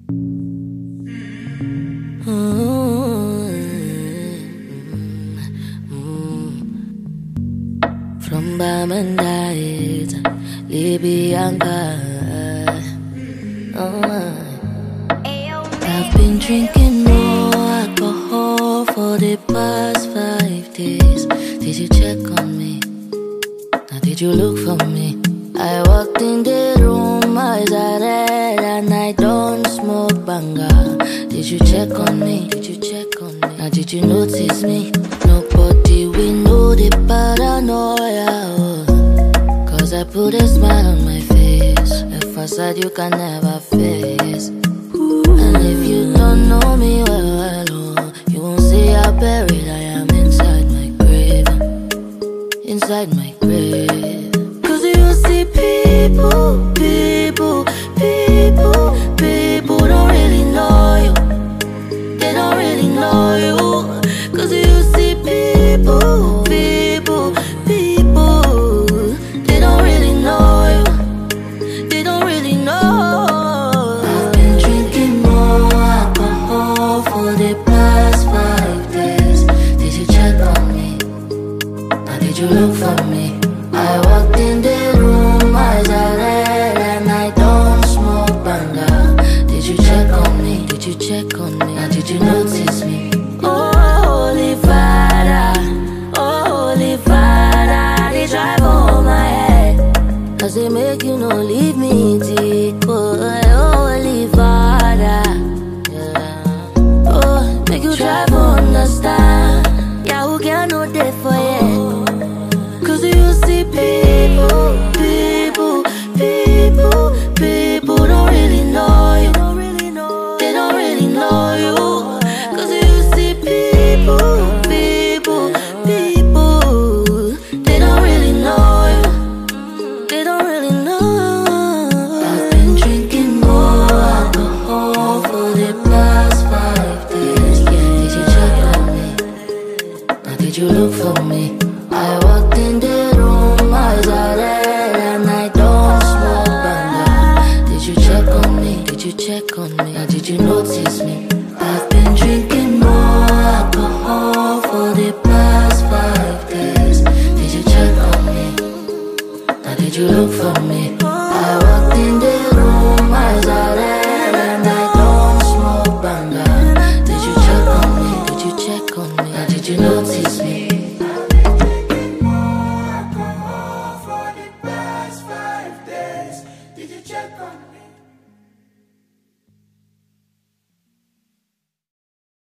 From Bamandait, Libyanka. I've been drinking more alcohol for the past 5 days. Did you check on me? Now did you look for me? I walked in the room, eyes are red, and I don't smoke banga. Did you check on me? Did you check on me? Now did you notice me? Nobody will know the paranoia, oh. Cause I put a smile on my face, a facade you can never fake.